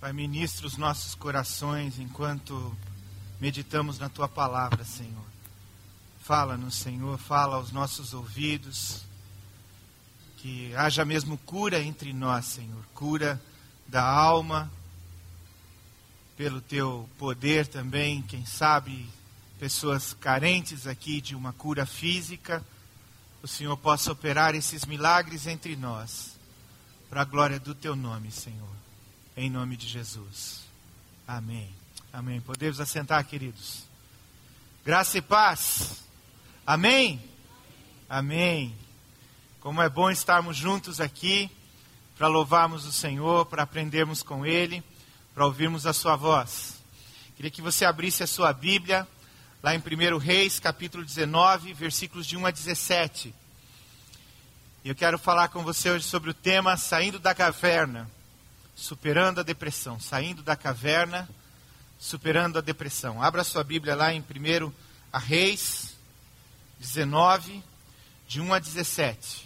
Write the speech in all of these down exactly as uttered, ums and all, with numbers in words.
Pai, ministra os nossos corações enquanto meditamos na Tua palavra, Senhor. Fala-nos, Senhor, fala aos nossos ouvidos. Que haja mesmo cura entre nós, Senhor. Cura da alma, pelo Teu poder também, quem sabe, pessoas carentes aqui de uma cura física. O Senhor possa operar esses milagres entre nós, para a glória do Teu nome, Senhor. Em nome de Jesus. Amém. Amém. Podemos assentar, queridos. Graça e paz. Amém? Amém. Como é bom estarmos juntos aqui, para louvarmos o Senhor, para aprendermos com Ele, para ouvirmos a Sua voz. Queria que você abrisse a sua Bíblia, lá em primeiro Reis, capítulo dezenove, versículos de um a dezessete. E eu quero falar com você hoje sobre o tema Saindo da Caverna. Superando a depressão, saindo da caverna, superando a depressão. Abra sua Bíblia lá em primeiro Reis, dezenove, de um a dezessete.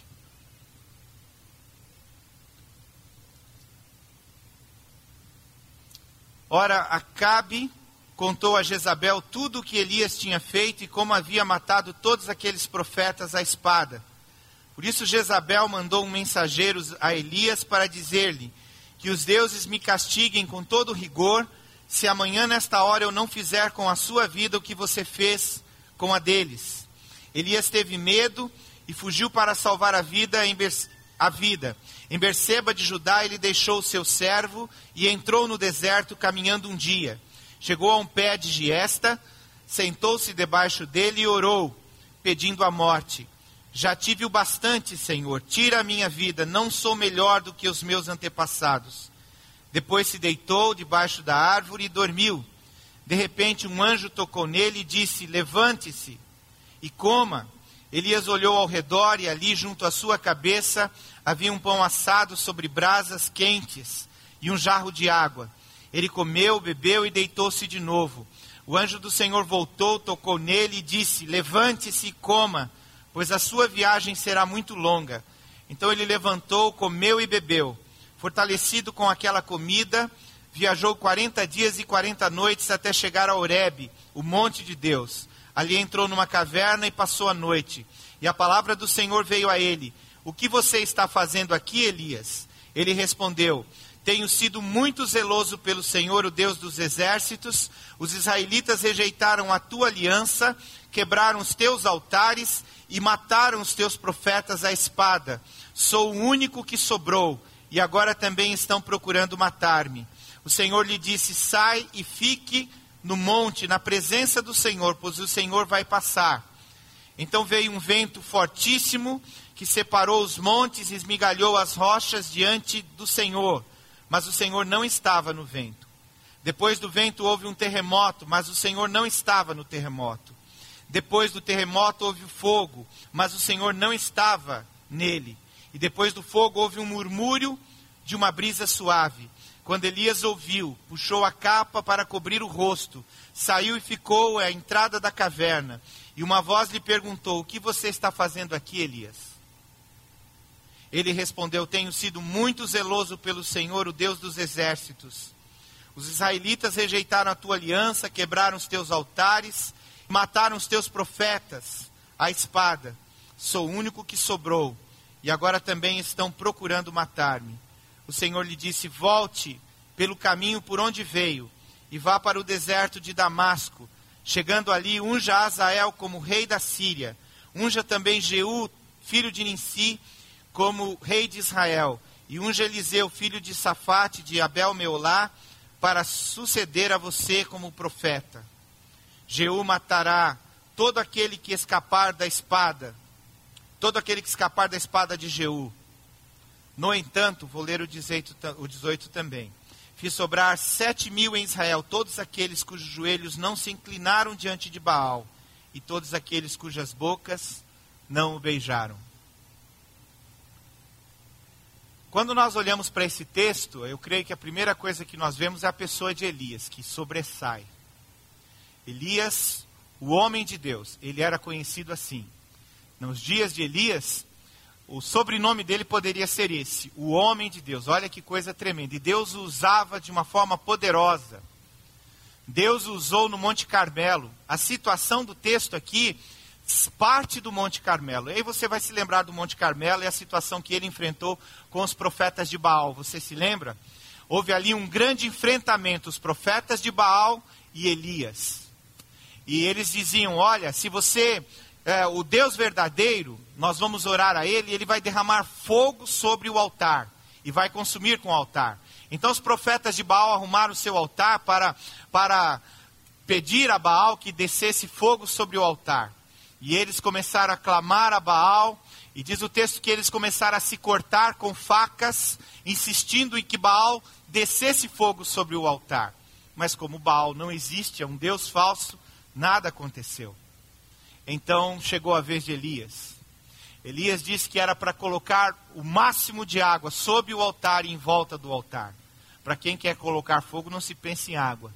Ora, Acabe contou a Jezabel tudo o que Elias tinha feito e como havia matado todos aqueles profetas à espada. Por isso Jezabel mandou um mensageiro a Elias para dizer-lhe: que os deuses me castiguem com todo rigor, se amanhã nesta hora eu não fizer com a sua vida o que você fez com a deles. Elias teve medo e fugiu para salvar a vida. Em, Ber... a vida. Em Berseba de Judá ele deixou o seu servo e entrou no deserto caminhando um dia. Chegou a um pé de giesta, sentou-se debaixo dele e orou, pedindo a morte. Já tive o bastante, Senhor, tira a minha vida, não sou melhor do que os meus antepassados. Depois se deitou debaixo da árvore e dormiu. De repente um anjo tocou nele e disse: levante-se e coma. Elias olhou ao redor e ali junto à sua cabeça havia um pão assado sobre brasas quentes e um jarro de água. Ele comeu, bebeu e deitou-se de novo. O anjo do Senhor voltou, tocou nele e disse: levante-se e coma, pois a sua viagem será muito longa. Então ele levantou, comeu e bebeu. Fortalecido com aquela comida, viajou quarenta dias e quarenta noites até chegar a Horebe, o monte de Deus. Ali entrou numa caverna e passou a noite. E a palavra do Senhor veio a ele: o que você está fazendo aqui, Elias? Ele respondeu: tenho sido muito zeloso pelo Senhor, o Deus dos exércitos. Os israelitas rejeitaram a tua aliança, quebraram os teus altares e mataram os teus profetas à espada. Sou o único que sobrou, e agora também estão procurando matar-me. O Senhor lhe disse: sai e fique no monte, na presença do Senhor, pois o Senhor vai passar. Então veio um vento fortíssimo, que separou os montes e esmigalhou as rochas diante do Senhor. Mas o Senhor não estava no vento. Depois do vento houve um terremoto, mas o Senhor não estava no terremoto. Depois do terremoto houve fogo, mas o Senhor não estava nele. E depois do fogo houve um murmúrio de uma brisa suave. Quando Elias ouviu, puxou a capa para cobrir o rosto, saiu e ficou à entrada da caverna. E uma voz lhe perguntou: o que você está fazendo aqui, Elias? Ele respondeu: tenho sido muito zeloso pelo Senhor, o Deus dos exércitos. Os israelitas rejeitaram a tua aliança, quebraram os teus altares, mataram os teus profetas à espada. Sou o único que sobrou, e agora também estão procurando matar-me. O Senhor lhe disse: volte pelo caminho por onde veio, e vá para o deserto de Damasco. Chegando ali, unja Azael como rei da Síria. Unja também Jeú, filho de Ninsi, como rei de Israel. E unja Eliseu, filho de Safate, de Abel-Meolá, para suceder a você como profeta. Jeú matará todo aquele que escapar da espada, todo aquele que escapar da espada de Jeú. No entanto, vou ler o dezoito também. Fiz sobrar sete mil em Israel, todos aqueles cujos joelhos não se inclinaram diante de Baal, e todos aqueles cujas bocas não o beijaram. Quando nós olhamos para esse texto, eu creio que a primeira coisa que nós vemos é a pessoa de Elias, que sobressai. Elias, o homem de Deus, ele era conhecido assim. Nos dias de Elias, o sobrenome dele poderia ser esse, o homem de Deus. Olha que coisa tremenda. E Deus o usava de uma forma poderosa. Deus o usou no Monte Carmelo. A situação do texto aqui parte do Monte Carmelo. E aí você vai se lembrar do Monte Carmelo e a situação que ele enfrentou com os profetas de Baal. Você se lembra? Houve ali um grande enfrentamento, os profetas de Baal e Elias. E eles diziam, olha, se você, é, o Deus verdadeiro, nós vamos orar a ele, e ele vai derramar fogo sobre o altar, e vai consumir com o altar. Então os profetas de Baal arrumaram o seu altar para, para pedir a Baal que descesse fogo sobre o altar. E eles começaram a clamar a Baal, e diz o texto que eles começaram a se cortar com facas, insistindo em que Baal descesse fogo sobre o altar. Mas como Baal não existe, é um Deus falso, nada aconteceu. Então chegou a vez de Elias. Elias disse que era para colocar o máximo de água sob o altar e em volta do altar. Para quem quer colocar fogo, não se pense em água.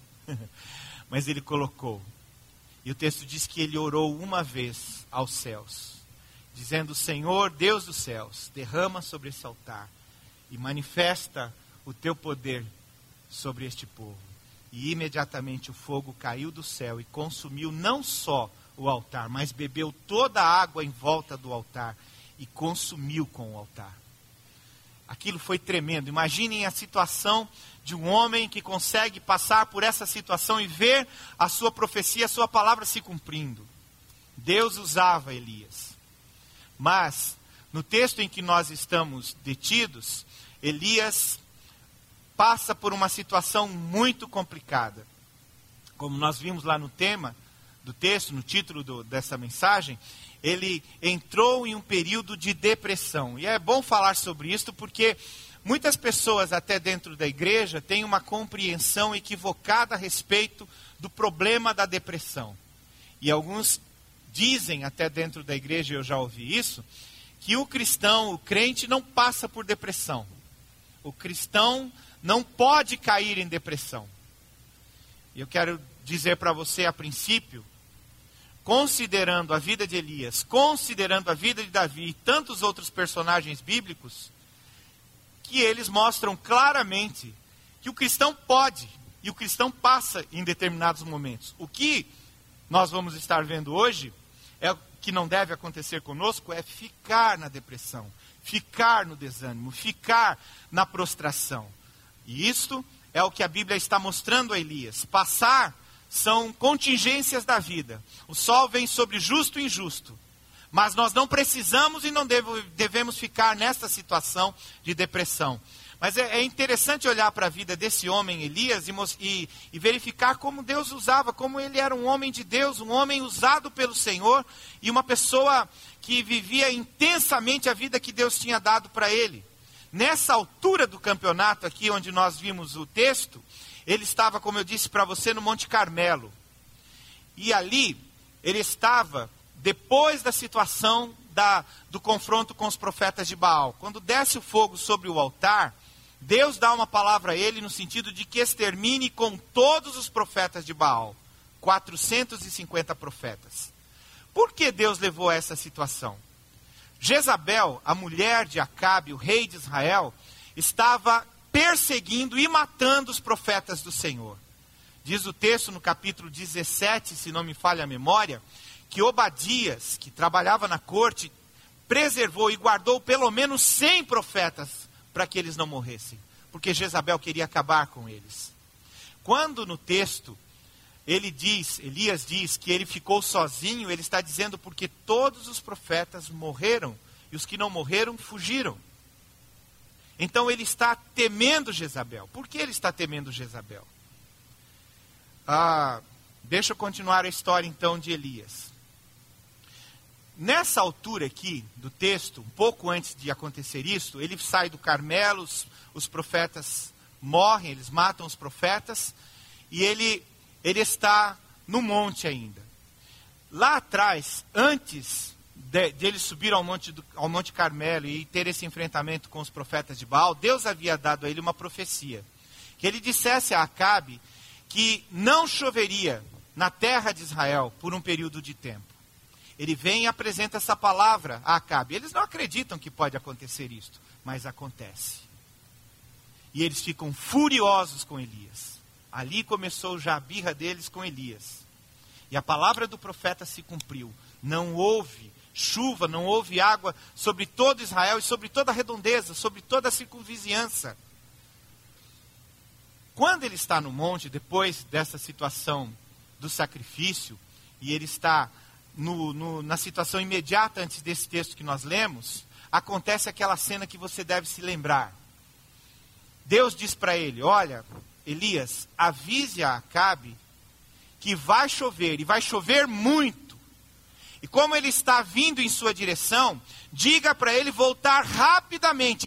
Mas ele colocou. E o texto diz que ele orou uma vez aos céus, dizendo, Senhor, Deus dos céus, derrama sobre esse altar e manifesta o teu poder sobre este povo. E imediatamente o fogo caiu do céu e consumiu não só o altar, mas bebeu toda a água em volta do altar e consumiu com o altar. Aquilo foi tremendo. Imaginem a situação de um homem que consegue passar por essa situação e ver a sua profecia, a sua palavra se cumprindo. Deus usava Elias. Mas, no texto em que nós estamos detidos, Elias passa por uma situação muito complicada. Como nós vimos lá no tema do texto, no título do, dessa mensagem, ele entrou em um período de depressão. E é bom falar sobre isso porque muitas pessoas, até dentro da igreja, têm uma compreensão equivocada a respeito do problema da depressão. E alguns dizem, até dentro da igreja, eu já ouvi isso, que o cristão, o crente, não passa por depressão. O cristão não pode cair em depressão. E eu quero dizer para você, a princípio, considerando a vida de Elias, considerando a vida de Davi e tantos outros personagens bíblicos, que eles mostram claramente que o cristão pode, e o cristão passa em determinados momentos. O que nós vamos estar vendo hoje, é o que não deve acontecer conosco, é ficar na depressão, ficar no desânimo, ficar na prostração. E isto é o que a Bíblia está mostrando a Elias. Passar são contingências da vida. O sol vem sobre justo e injusto. Mas nós não precisamos e não devo, devemos ficar nessa situação de depressão. Mas é, é interessante olhar para a vida desse homem, Elias, e, e, e verificar como Deus usava, como ele era um homem de Deus, um homem usado pelo Senhor, e uma pessoa que vivia intensamente a vida que Deus tinha dado para ele. Nessa altura do campeonato aqui, onde nós vimos o texto, ele estava, como eu disse para você, no Monte Carmelo. E ali, ele estava depois da situação da, do confronto com os profetas de Baal. Quando desce o fogo sobre o altar, Deus dá uma palavra a ele no sentido de que extermine com todos os profetas de Baal. quatrocentos e cinquenta profetas. Por que Deus levou a essa situação? Jezabel, a mulher de Acabe, o rei de Israel, estava perseguindo e matando os profetas do Senhor. Diz o texto no capítulo dezessete, se não me falha a memória, que Obadias, que trabalhava na corte, preservou e guardou pelo menos cem profetas para que eles não morressem, porque Jezabel queria acabar com eles. Quando no texto ele diz, Elias diz que ele ficou sozinho, ele está dizendo porque todos os profetas morreram e os que não morreram fugiram. Então ele está temendo Jezabel. Por que ele está temendo Jezabel? Ah, deixa eu continuar a história então de Elias. Nessa altura aqui do texto, um pouco antes de acontecer isso, ele sai do Carmelo, os, os profetas morrem, eles matam os profetas, e ele, ele está no monte ainda. Lá atrás, antes de, de ele subir ao monte, do, ao monte Carmelo e ter esse enfrentamento com os profetas de Baal, Deus havia dado a ele uma profecia, que ele dissesse a Acabe que não choveria na terra de Israel por um período de tempo. Ele vem e apresenta essa palavra a Acabe. Eles não acreditam que pode acontecer isto, mas acontece. E eles ficam furiosos com Elias. Ali começou já a birra deles com Elias. E a palavra do profeta se cumpriu. Não houve chuva, não houve água sobre todo Israel e sobre toda a redondeza, sobre toda a circunvizinhança. Quando ele está no monte, depois dessa situação do sacrifício, e ele está no, no, na situação imediata antes desse texto que nós lemos, acontece aquela cena que você deve se lembrar. Deus diz para ele, olha, Elias, avise a Acabe que vai chover, e vai chover muito. E como ele está vindo em sua direção, diga para ele voltar rapidamente.